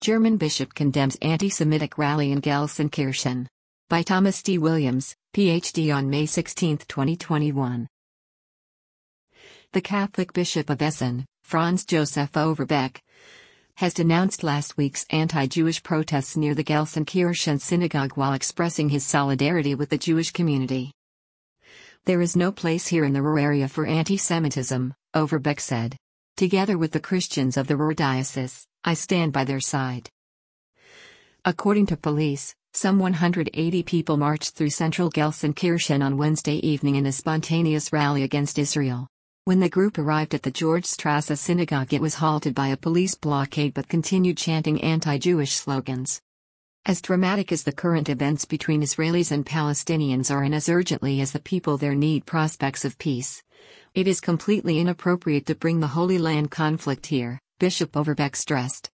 German bishop condemns anti-Semitic rally in Gelsenkirchen. By Thomas D. Williams, Ph.D. on May 16, 2021. The Catholic Bishop of Essen, Franz Josef Overbeck, has denounced last week's anti-Jewish protests near the Gelsenkirchen synagogue while expressing his solidarity with the Jewish community. "There is no place here in the Ruhr area for anti-Semitism," Overbeck said. "Together with the Christians of the Ruhr Diocese, I stand by their side." According to police, some 180 people marched through central Gelsenkirchen on Wednesday evening in a spontaneous rally against Israel. When the group arrived at the Georgstrasse synagogue, it was halted by a police blockade but continued chanting anti-Jewish slogans. As dramatic as the current events between Israelis and Palestinians are and as urgently as the people there need prospects of peace, it is completely inappropriate to bring the Holy Land conflict here, Bishop Overbeck stressed.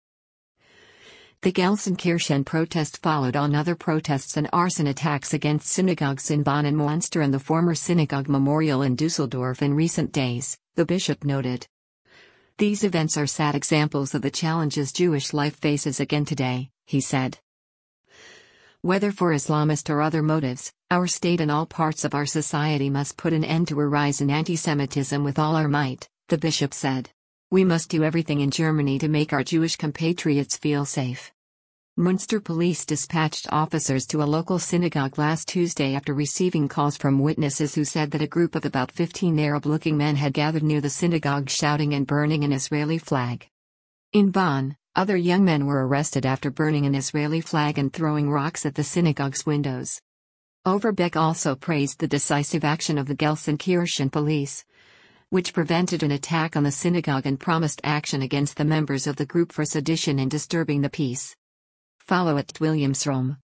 The Gelsenkirchen protest followed on other protests and arson attacks against synagogues in Bonn and Münster and the former synagogue memorial in Dusseldorf in recent days, the bishop noted. "These events are sad examples of the challenges Jewish life faces again today," he said. "Whether for Islamist or other motives, our state and all parts of our society must put an end to a rise in anti-Semitism with all our might," the bishop said. "We must do everything in Germany to make our Jewish compatriots feel safe." Münster police dispatched officers to a local synagogue last Tuesday after receiving calls from witnesses who said that a group of about 15 Arab-looking men had gathered near the synagogue shouting and burning an Israeli flag. In Bonn, other young men were arrested after burning an Israeli flag and throwing rocks at the synagogue's windows. Overbeck also praised the decisive action of the Gelsenkirchen police, which prevented an attack on the synagogue and promised action against the members of the group for sedition and disturbing the peace. Follow @WilliamsRome.